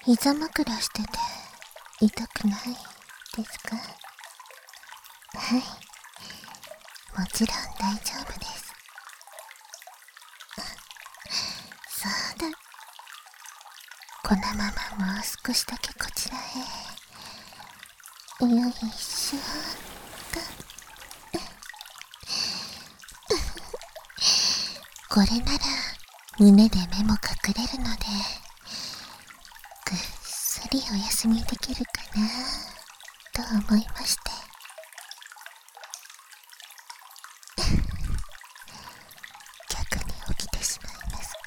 膝枕してて痛くないですか？はい、もちろん大丈夫です。そうだ、このままもう少しだけこちらへ。よいしょこれなら胸で目も隠れるので、ぐっすりお休みできるかなと思いまして。逆に起きてしまいますか？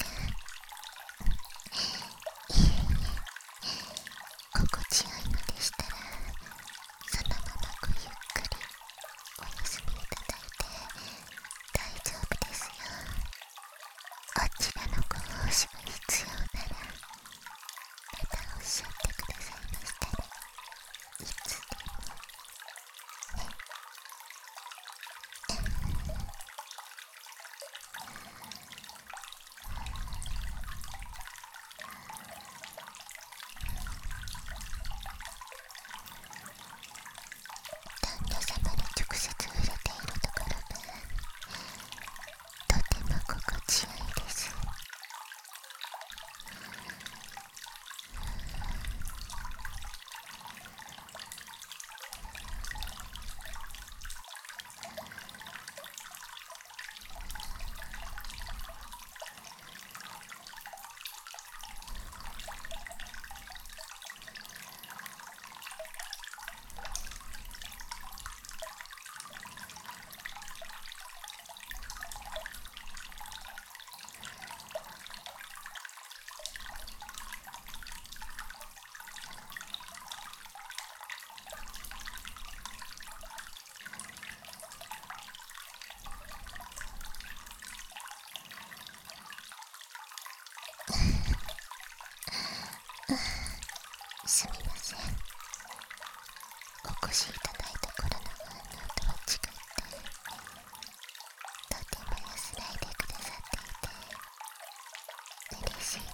心地よいのでしたら、そのままごゆっくりお休みいただいて大丈夫ですよ。こちらのご奉仕が必要なら、またおっしゃってくださいましたら、いつでもね。旦那様に直接触れているところがとても心地よいです。すみません、お越しいただいた頃の反応とは違って、とても安らいでくださっていて嬉しいな。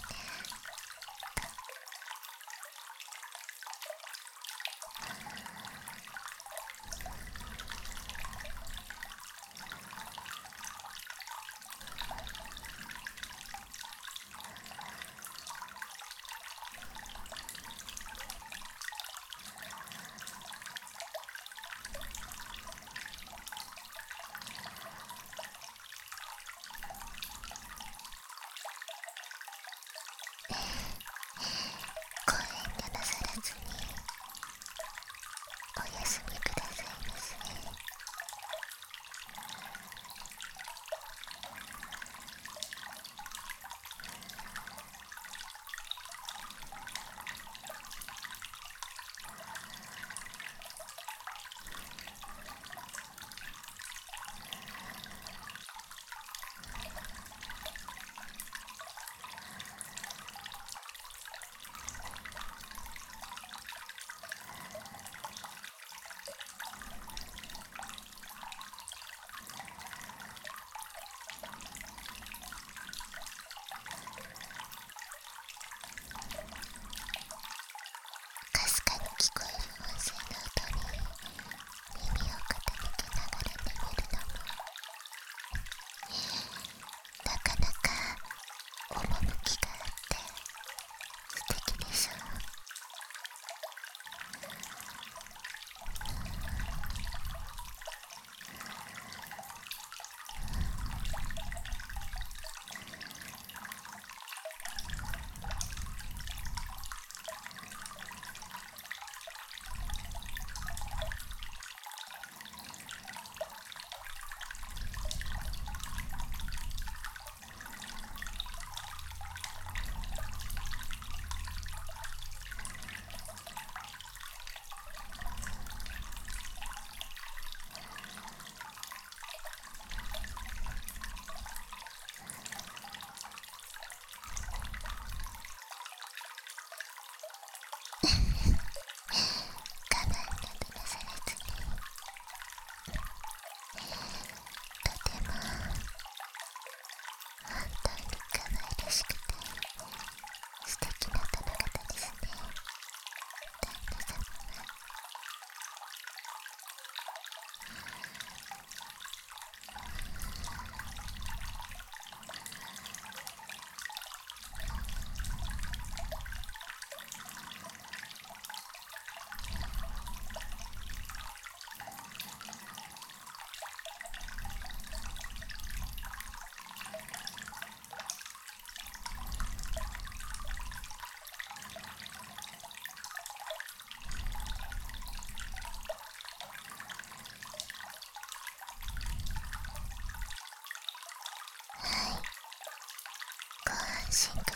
シング